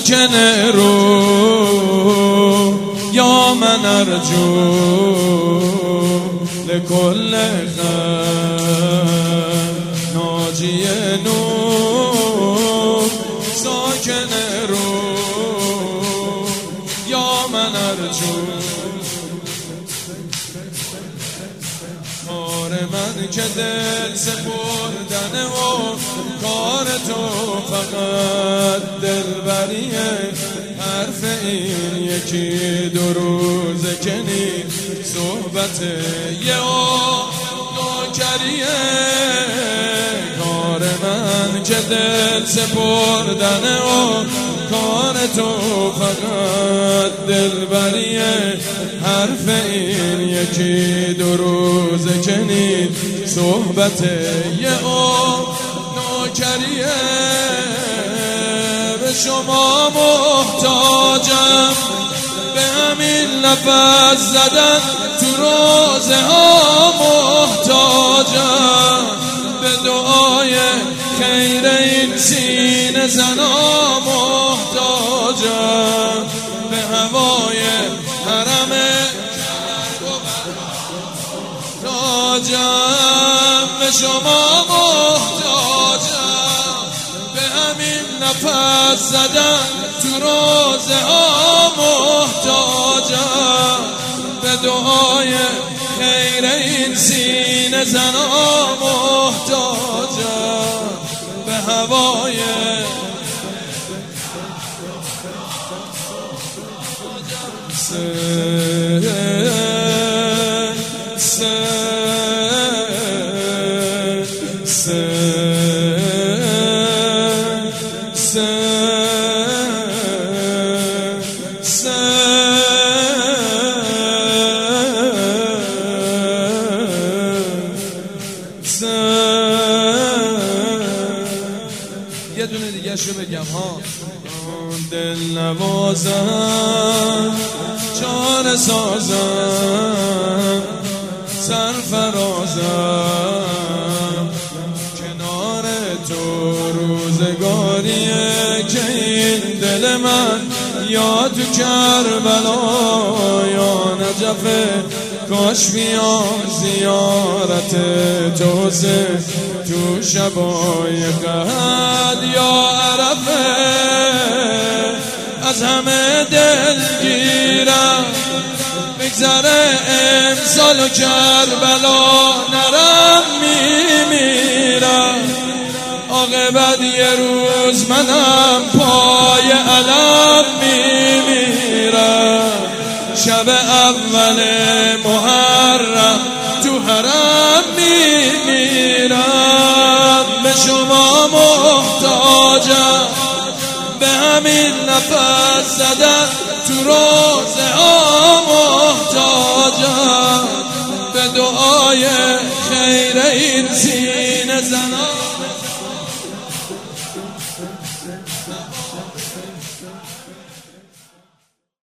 ساکن رو یا من ارجو لكل خیر ناجی نور ساکن رو یا من ارجو کار من که دل سپردن و کار تو فقط دلبریه حرف این یکی دو روزه که نیست صحبت یه نوکریه کار من که دل سپردن و کار تو فقط دلبریه حرف این یکی دو روزه که نیست صحبت یه نوکریه به شما محتاجم به همین نفس زدن تو روزه ها محتاجم به دعای خیر این سینه زنا محتاجم به هوای حرم محتاجم به شما محتاجم به همین نفس زدن تو روزه ها محتاجم به دعای خیر این سینه زنا محتاجم به هوای یه دونه دیگه شو بگم ها دل نوازم جان سازم سرفرازم کنار تو روزگاریه که این دل من یا تو کربلا یا نجفه کاش بیام زیارت توسه تو شبای قد یا عرفه از همه دلگیرم بگذره امسال و کربلا نرم میمیرم عاقبت یه روز منم پای علم میمیرم شب اول محرم تو حرم میمیرم به شما محتاجم به همین نفس زدن تو روزه ها محتاجم به دعای